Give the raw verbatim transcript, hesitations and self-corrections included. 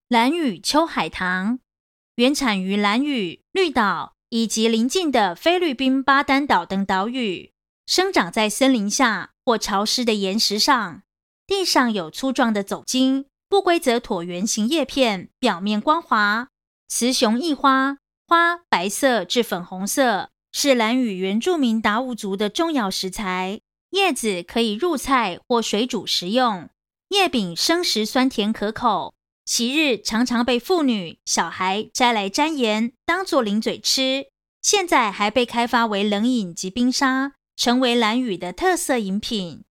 兰屿秋海棠原产于兰屿、绿岛以及邻近的菲律宾巴丹岛等岛屿，生长在森林下或潮湿的岩石上，地上有粗壮的走茎，不规则椭圆形叶片，表面光滑。雌雄异花，花白色至粉红色，是兰屿原住民达悟族的重要食材。叶子可以入菜或水煮食用，叶柄生食酸甜可口。昔日常常被妇女、小孩摘来沾盐，当作零嘴吃。现在还被开发为冷饮及冰沙，成为兰屿的特色饮品。